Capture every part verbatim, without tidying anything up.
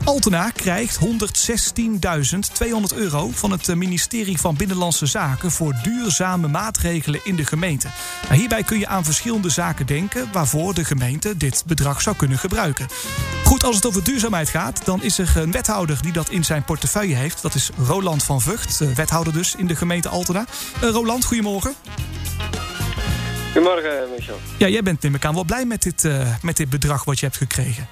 Altena krijgt honderdzestienduizend tweehonderd euro van het ministerie van Binnenlandse Zaken voor duurzame maatregelen in de gemeente. Nou, hierbij kun je aan verschillende zaken denken waarvoor de gemeente dit bedrag zou kunnen gebruiken. Goed, als het over duurzaamheid gaat, dan is er een wethouder die dat in zijn portefeuille heeft. Dat is Roland van Vught, wethouder dus in de gemeente Altena. Uh, Roland, goedemorgen. Goedemorgen, Michel. Ja, jij bent neem ik aan wel blij met dit, uh, met dit bedrag wat je hebt gekregen.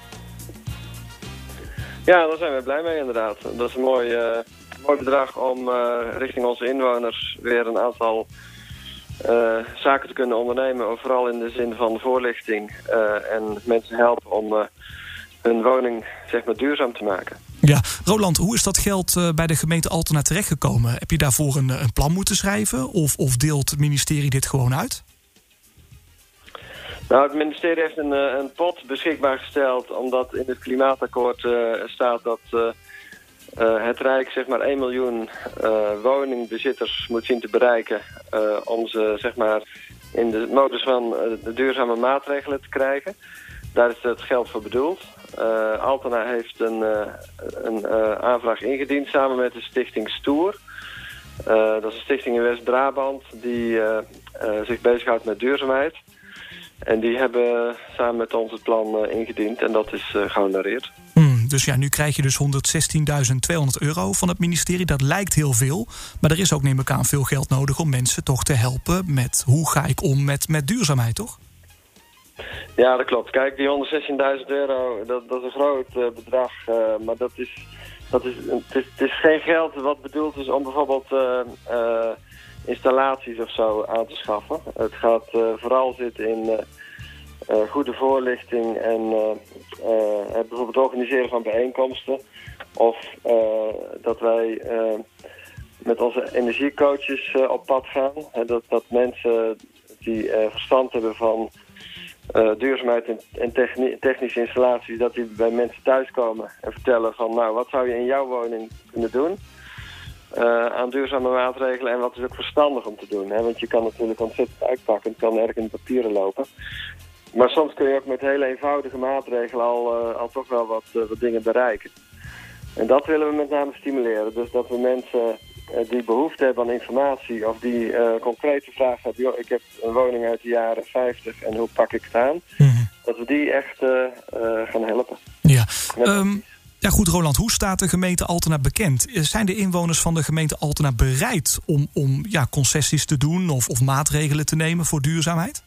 Ja, daar zijn we blij mee inderdaad. Dat is een mooi, uh, mooi bedrag om uh, richting onze inwoners weer een aantal uh, zaken te kunnen ondernemen. Vooral in de zin van voorlichting uh, en mensen helpen om uh, hun woning zeg maar duurzaam te maken. Ja, Roland, hoe is dat geld uh, bij de gemeente Altena terechtgekomen? Heb je daarvoor een, een plan moeten schrijven of, of deelt het ministerie dit gewoon uit? Nou, het ministerie heeft een, een pot beschikbaar gesteld omdat in het klimaatakkoord uh, staat dat uh, uh, het Rijk zeg maar één miljoen uh, woningbezitters moet zien te bereiken uh, om ze zeg maar in de modus van uh, de duurzame maatregelen te krijgen. Daar is het geld voor bedoeld. Uh, Altena heeft een, uh, een uh, aanvraag ingediend samen met de stichting Stoer. Uh, dat is een stichting in West-Brabant die uh, uh, zich bezighoudt met duurzaamheid. En die hebben samen met ons het plan uh, ingediend en dat is uh, gehonoreerd. Hmm, dus ja, nu krijg je dus honderdzestienduizend tweehonderd euro van het ministerie. Dat lijkt heel veel, maar er is ook neem ik aan veel geld nodig om mensen toch te helpen met hoe ga ik om met, met duurzaamheid, toch? Ja, dat klopt. Kijk, die honderdzestienduizend euro, dat, dat is een groot uh, bedrag, uh, maar dat is, dat is, het, is, het is geen geld wat bedoeld is om bijvoorbeeld uh, uh, installaties of zo aan te schaffen. Het gaat uh, vooral zitten in uh, uh, goede voorlichting en uh, uh, het bijvoorbeeld organiseren van bijeenkomsten. Of uh, dat wij uh, met onze energiecoaches uh, op pad gaan. Uh, dat, dat mensen die uh, verstand hebben van Uh, duurzaamheid en, en techni- technische installaties, dat die bij mensen thuiskomen en vertellen van nou, wat zou je in jouw woning kunnen doen uh, aan duurzame maatregelen en wat is ook verstandig om te doen. Hè? Want je kan natuurlijk ontzettend uitpakken, het kan erg in de papieren lopen. Maar soms kun je ook met hele eenvoudige maatregelen al, uh, al toch wel wat, uh, wat dingen bereiken. En dat willen we met name stimuleren. Dus dat we mensen uh, die behoefte hebben aan informatie of die uh, concrete vragen hebben, joh, ik heb een woning uit de jaren vijftig en hoe pak ik het aan? Mm-hmm. Dat we die echt uh, uh, gaan helpen. Ja. Um, ja goed, Roland, hoe staat de gemeente Altena bekend? Zijn de inwoners van de gemeente Altena bereid om, om ja, concessies te doen of, of maatregelen te nemen voor duurzaamheid?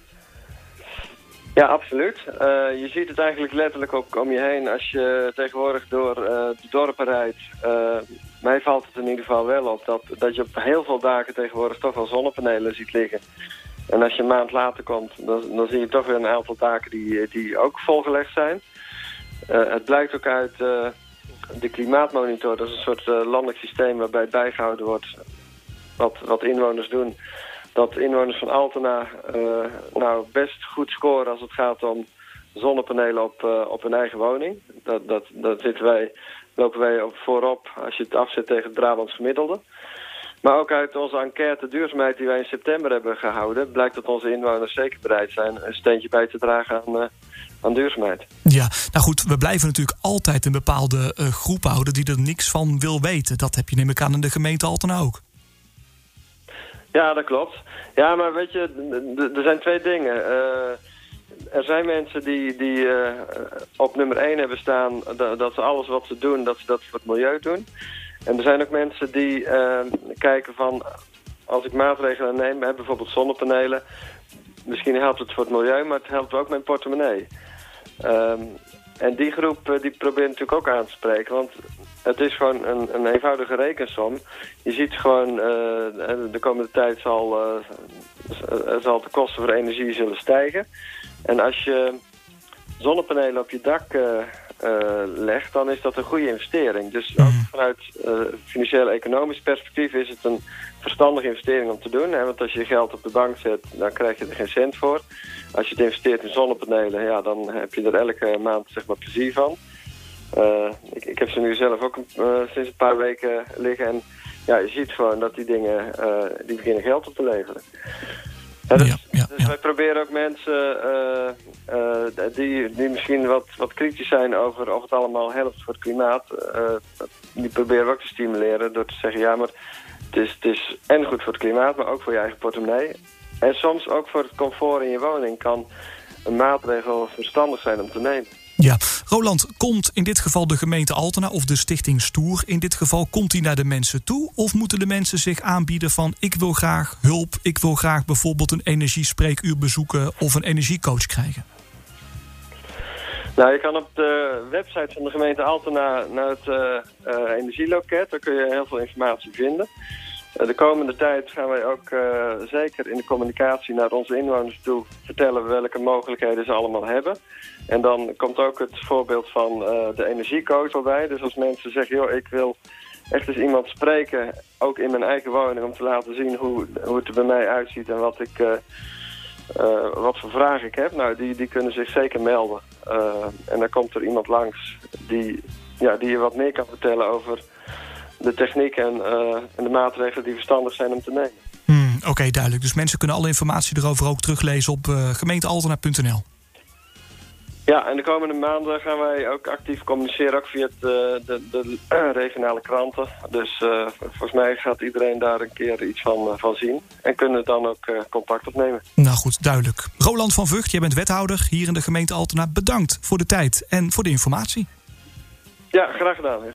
Ja, absoluut. Uh, je ziet het eigenlijk letterlijk ook om je heen als je tegenwoordig door uh, de dorpen rijdt. Uh, mij valt het in ieder geval wel op dat, dat je op heel veel daken tegenwoordig toch wel zonnepanelen ziet liggen. En als je een maand later komt, dan, dan zie je toch weer een aantal daken die, die ook volgelegd zijn. Uh, het blijkt ook uit uh, de klimaatmonitor, dat is een soort uh, landelijk systeem waarbij bijgehouden wordt wat, wat inwoners doen. Dat inwoners van Altena uh, nou best goed scoren als het gaat om zonnepanelen op, uh, op hun eigen woning. Dat, dat, dat zitten wij, lopen wij op voorop als je het afzet tegen het Brabants gemiddelde. Maar ook uit onze enquête duurzaamheid die wij in september hebben gehouden, blijkt dat onze inwoners zeker bereid zijn een steentje bij te dragen aan, uh, aan duurzaamheid. Ja, nou goed, we blijven natuurlijk altijd een bepaalde uh, groep houden die er niks van wil weten. Dat heb je neem ik aan in de gemeente Altena ook. Ja, dat klopt. Ja, maar weet je, d- d- er zijn twee dingen. Uh, er zijn mensen die, die uh, op nummer één hebben staan dat, dat ze alles wat ze doen, dat ze dat voor het milieu doen. En er zijn ook mensen die uh, kijken van, als ik maatregelen neem, bijvoorbeeld zonnepanelen, misschien helpt het voor het milieu, maar het helpt ook mijn portemonnee. Um, en die groep uh, die probeert natuurlijk ook aan te spreken, want het is gewoon een, een eenvoudige rekensom. Je ziet gewoon, uh, de komende tijd zal, uh, zal de kosten voor energie zullen stijgen. En als je zonnepanelen op je dak uh, uh, legt, dan is dat een goede investering. Dus ook vanuit uh, financieel-economisch perspectief is het een verstandige investering om te doen. Hè? Want als je geld op de bank zet, dan krijg je er geen cent voor. Als je het investeert in zonnepanelen, ja, dan heb je er elke maand zeg maar plezier van. Uh, ik, ik heb ze nu zelf ook uh, sinds een paar weken liggen. En ja, je ziet gewoon dat die dingen, uh, die beginnen geld op te leveren. Ja, dus, ja, ja. Dus ja. wij proberen ook mensen uh, uh, die, die misschien wat, wat kritisch zijn over of het allemaal helpt voor het klimaat. Uh, die proberen we ook te stimuleren door te zeggen, ja, maar het is, het is en goed voor het klimaat, maar ook voor je eigen portemonnee. En soms ook voor het comfort in je woning kan een maatregel verstandig zijn om te nemen. Ja, Roland, komt in dit geval de gemeente Altena of de stichting Stoer in dit geval, komt die naar de mensen toe? Of moeten de mensen zich aanbieden van ik wil graag hulp, ik wil graag bijvoorbeeld een energiespreekuur bezoeken of een energiecoach krijgen? Nou, je kan op de website van de gemeente Altena naar het uh, uh, energieloket, daar kun je heel veel informatie vinden. Uh, de komende tijd gaan wij ook uh, zeker in de communicatie naar onze inwoners toe vertellen welke mogelijkheden ze allemaal hebben. En dan komt ook het voorbeeld van uh, de energiecoach voorbij. Dus als mensen zeggen, joh, ik wil echt eens iemand spreken, ook in mijn eigen woning, om te laten zien hoe, hoe het er bij mij uitziet en wat, ik, uh, uh, wat voor vragen ik heb. Nou, die, die kunnen zich zeker melden. Uh, en dan komt er iemand langs die, ja, die je wat meer kan vertellen over de techniek en, uh, en de maatregelen die verstandig zijn om te nemen. Hmm, Oké, okay, duidelijk. Dus mensen kunnen alle informatie erover ook teruglezen op uh, gemeente altena punt n l. Ja, en de komende maanden gaan wij ook actief communiceren, ook via het, uh, de, de uh, regionale kranten. Dus uh, volgens mij gaat iedereen daar een keer iets van, uh, van zien. En kunnen dan ook uh, contact opnemen. Nou goed, duidelijk. Roland van Vught, jij bent wethouder hier in de gemeente Altena. Bedankt voor de tijd en voor de informatie. Ja, graag gedaan.